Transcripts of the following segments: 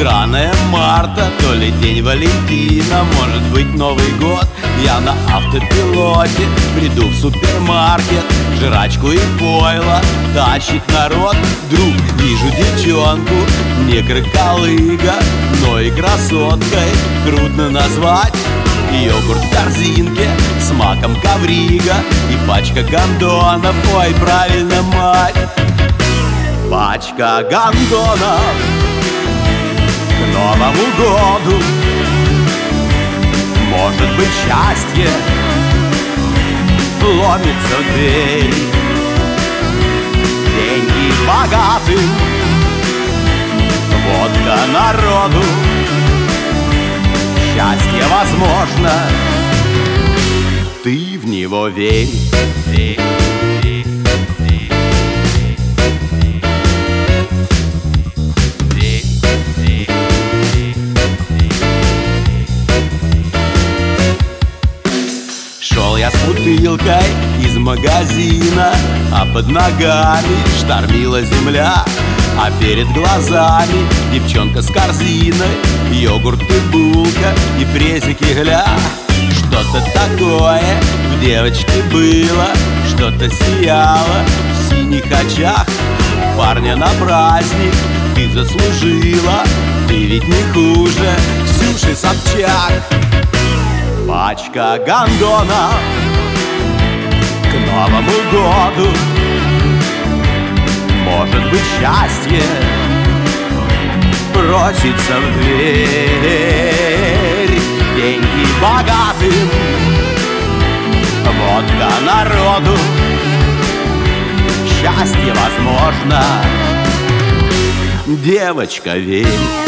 Драная Марта, то ли день Валентина, может быть Новый год. Я на автопилоте приду в супермаркет, жрачку и пойло тащит народ. Вдруг вижу девчонку, не крыкалыга, но и красоткой трудно назвать. Йогурт в корзинке с маком коврига и пачка гондонов, ой, правильно, мать. Пачка гондонов к Новому году. Может быть, счастье ломится в дверь. Деньги богатым, водка народу. Счастье возможно, ты в него верь. Шел я с бутылкой из магазина, а под ногами штормила земля, а перед глазами девчонка с корзиной, йогурт и булка и презики, гля. Что-то такое в девочке было, что-то сияло в синих очах. Парня на праздник ты заслужила, ты ведь не хуже Ксюши Собчак. Пачка гондонов к Новому году. Может быть, счастье просится в дверь. Деньги богатым, водка народу. Счастье возможно, девочка, верь.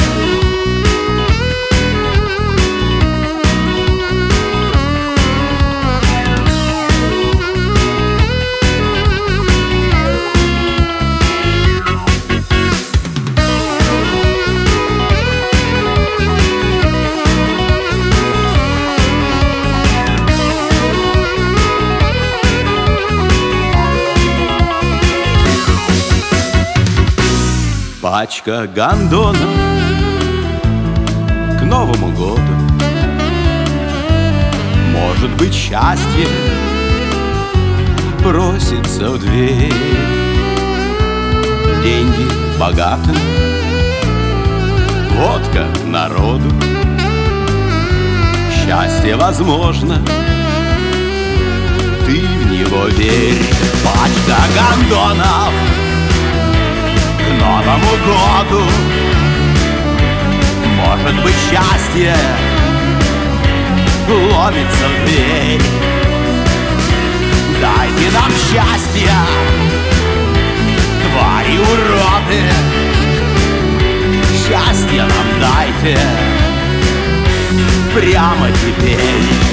Пачка гондонов к Новому году. Может быть, счастье просится в дверь. Деньги богатым, водка народу. Счастье возможно, ты в него верь. Пачка гондонов к Новому году. Может быть, счастье ломится в дверь. Дайте нам счастья, твари уроды. Счастье нам дайте прямо теперь.